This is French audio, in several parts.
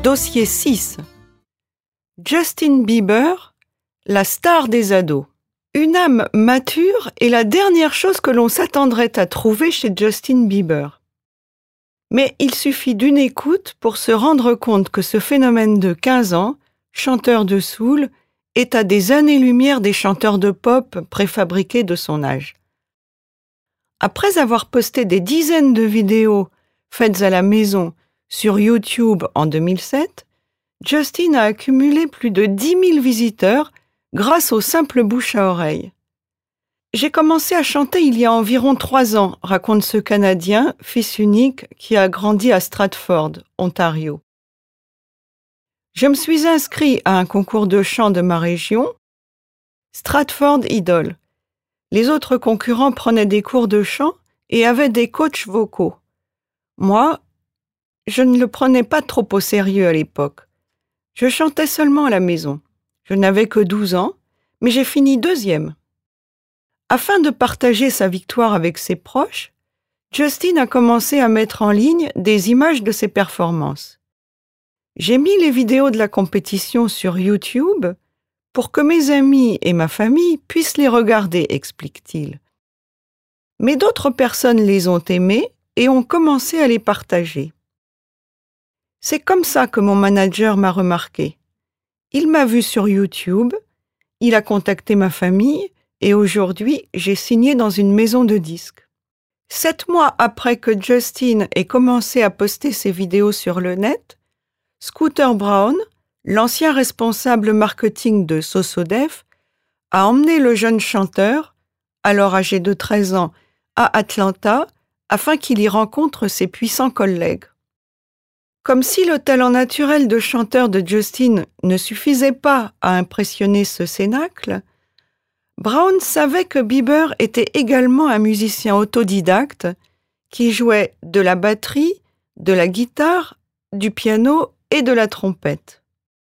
Dossier 6. Justin Bieber, la star des ados. Une âme mature est la dernière chose que l'on s'attendrait à trouver chez Justin Bieber. Mais il suffit d'une écoute pour se rendre compte que ce phénomène de 15 ans, chanteur de soul, est à des années-lumière des chanteurs de pop préfabriqués de son âge. Après avoir posté des dizaines de vidéos faites à la maison sur YouTube en 2007, Justin a accumulé plus de 10 000 visiteurs grâce au simple bouche à oreille. J'ai commencé à chanter il y a environ 3 ans, raconte ce Canadien, fils unique, qui a grandi à Stratford, Ontario. Je me suis inscrit à un concours de chant de ma région, Stratford Idol. Les autres concurrents prenaient des cours de chant et avaient des coachs vocaux. Moi, je ne le prenais pas trop au sérieux à l'époque. Je chantais seulement à la maison. Je n'avais que 12 ans, mais j'ai fini 2e. Afin de partager sa victoire avec ses proches, Justin a commencé à mettre en ligne des images de ses performances. J'ai mis les vidéos de la compétition sur YouTube pour que mes amis et ma famille puissent les regarder, explique-t-il. Mais d'autres personnes les ont aimées et ont commencé à les partager. C'est comme ça que mon manager m'a remarqué. Il m'a vu sur YouTube, il a contacté ma famille et aujourd'hui, j'ai signé dans une maison de disques. 7 mois après que Justin ait commencé à poster ses vidéos sur le net, Scooter Braun, l'ancien responsable marketing de Sosodef, a emmené le jeune chanteur, alors âgé de 13 ans, à Atlanta afin qu'il y rencontre ses puissants collègues. Comme si le talent naturel de chanteur de Justin ne suffisait pas à impressionner ce cénacle, Braun savait que Bieber était également un musicien autodidacte qui jouait de la batterie, de la guitare, du piano et de la trompette.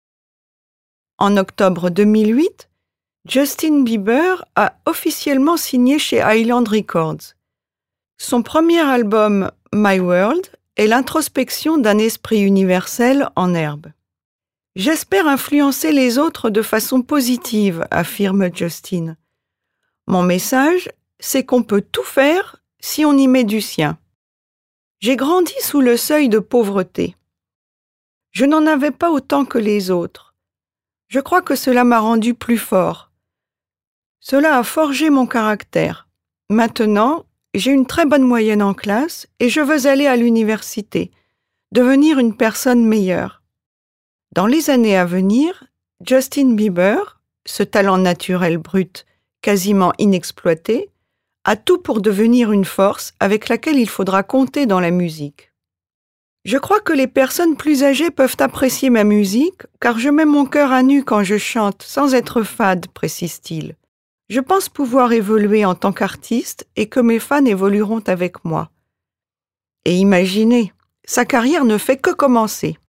En octobre 2008, Justin Bieber a officiellement signé chez Island Records. Son premier album, My World, est l'introspection d'un esprit universel en herbe. J'espère influencer les autres de façon positive, affirme Justin. Mon message, c'est qu'on peut tout faire si on y met du sien. J'ai grandi sous le seuil de pauvreté. Je n'en avais pas autant que les autres. Je crois que cela m'a rendu plus fort. Cela a forgé mon caractère. Maintenant, j'ai une très bonne moyenne en classe et je veux aller à l'université, devenir une personne meilleure. Dans les années à venir, Justin Bieber, ce talent naturel brut, quasiment inexploité, a tout pour devenir une force avec laquelle il faudra compter dans la musique. Je crois que les personnes plus âgées peuvent apprécier ma musique car je mets mon cœur à nu quand je chante sans être fade, précise-t-il. Je pense pouvoir évoluer en tant qu'artiste et que mes fans évolueront avec moi. Et imaginez, sa carrière ne fait que commencer.